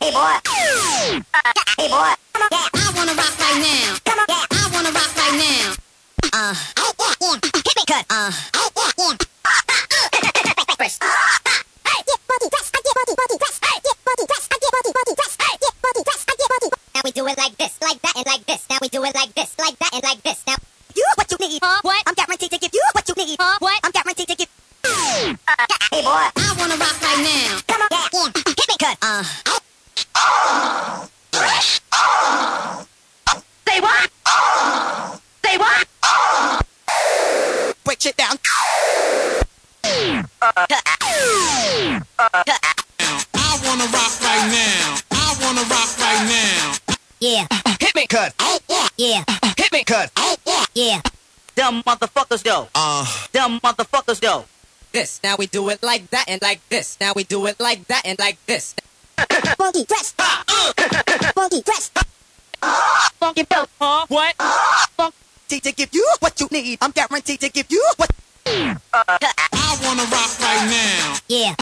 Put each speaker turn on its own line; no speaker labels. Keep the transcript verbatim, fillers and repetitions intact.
Hey boy. Hey boy. I wanna rock right now. I wanna rock right now. Uh. Hit me. Cut. Uh. Press. Now we do it like this, like that, and like this. Now we do it like this, like that, and like this. Now you what you need? Huh? What? I'm guaranteed to give you what you need. Huh? What? I'm guaranteed to give. Hey boy. I wanna rock right now. Come on. Yeah. Yeah. Hit me. Cut. Uh. Say what? Say what?
Break shit down.
Uh, uh,
I wanna rock right now. I wanna rock right now.
yeah.
Hit me. Cut.
Yeah.
Hit me. Cut.
Yeah.
Dumb motherfuckers go.
Uh.
Dumb motherfuckers go.
This. Now we do it like that and like this. Now we do it like that and like this.
Funky dress. Funky dress.
Funky belt. Huh? What? Funk.
To give you what you need. I'm guaranteed to give you what.
I wanna rock right now.
Yeah.